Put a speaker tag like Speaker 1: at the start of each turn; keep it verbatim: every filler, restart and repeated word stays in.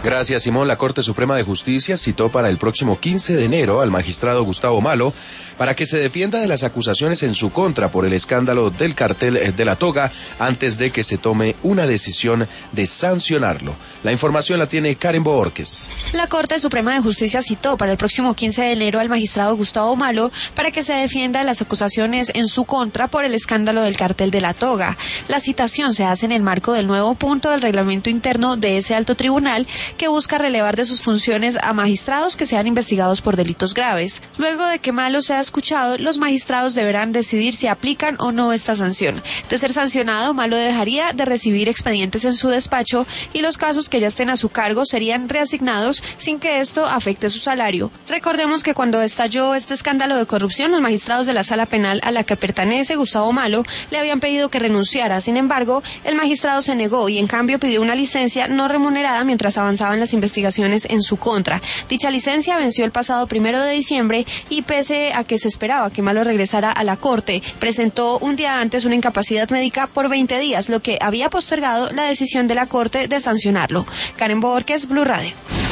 Speaker 1: Gracias, Simón. La Corte Suprema de Justicia citó para el próximo quince de enero al magistrado Gustavo Malo para que se defienda de las acusaciones en su contra por el escándalo del cartel de la toga antes de que se tome una decisión de sancionarlo. La información la tiene Karen Boorques.
Speaker 2: La Corte Suprema de Justicia citó para el próximo quince de enero al magistrado Gustavo Malo para que se defienda de las acusaciones en su contra por el escándalo del cartel de la toga. La citación se hace en el marco del nuevo punto del reglamento interno de ese alto tribunal que busca relevar de sus funciones a magistrados que sean investigados por delitos graves. Luego de que Malo sea escuchado, los magistrados deberán decidir si aplican o no esta sanción. De ser sancionado, Malo dejaría de recibir expedientes en su despacho y los casos que ya estén a su cargo serían reasignados sin que esto afecte su salario. Recordemos que cuando estalló este escándalo de corrupción, los magistrados de la Sala Penal a la que pertenece Gustavo Malo le habían pedido que renunciara. Sin embargo, el magistrado se negó y en cambio pidió una licencia no remunerada mientras avanzaba en las investigaciones en su contra. Dicha licencia venció el pasado primero de diciembre y pese a que se esperaba que Malo regresara a la corte, presentó un día antes una incapacidad médica por veinte días, lo que había postergado la decisión de la corte de sancionarlo. Karen Boorques, Blue Radio.